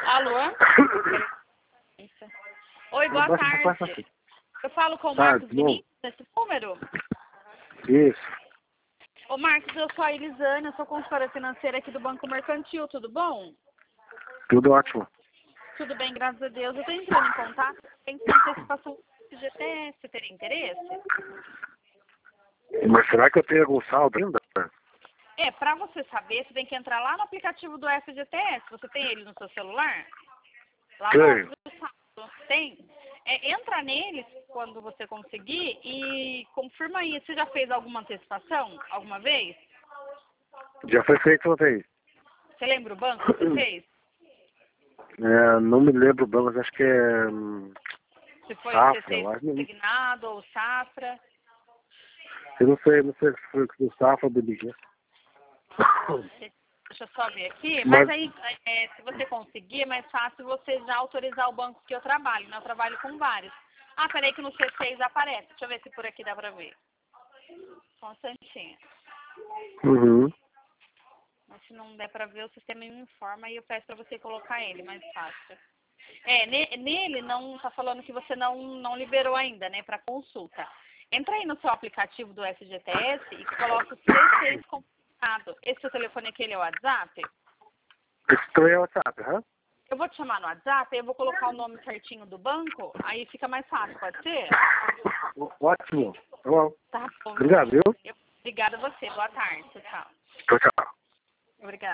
Alô? Oi, boa tarde. Eu falo com o Marcos Vinícius, nesse número? Isso. Ô Marcos, eu sou a Elisane, eu sou consultora financeira aqui do Banco Mercantil, tudo bom? Tudo ótimo. Tudo bem, graças a Deus. Eu estou entrando em contato, tem antecipação do GTS, você teria interesse? Mas será que eu tenho algum saldo ainda? Para você saber, você tem que entrar lá no aplicativo do FGTS. Você tem ele no seu celular? Lá Tenho. no saldo. Tem? Entra neles quando você conseguir e confirma aí. Você já fez alguma antecipação alguma vez? Já foi feito ontem. Você lembra o banco que você fez? Não me lembro o banco, mas acho que é... Se foi Safra, CC eu acho. designado ou Safra? Eu não sei se foi o Safra ou o BBG. Deixa eu só ver aqui. Mas Mas aí, se você conseguir, é mais fácil você já autorizar o banco que eu trabalho. Né? Eu trabalho com vários. Ah, peraí que no C6 aparece. Deixa eu ver se por aqui dá pra ver. Só um instantinho. Uhum. Mas se não der pra ver, o sistema me informa e eu peço pra você colocar ele, mais fácil. Nele não tá falando que você não liberou ainda, né, pra consulta. Entra aí no seu aplicativo do FGTS e coloca o C6 computado. Esse seu telefone aqui, ele é o WhatsApp? Esse também é o WhatsApp, aham? Eu vou te chamar no WhatsApp, eu vou colocar o nome certinho do banco, aí fica mais fácil, pode ser? Ótimo. Tá bom. Tá bom. Obrigado, viu? Obrigada a você. Boa tarde. Tchau. Tchau, tchau. Obrigada.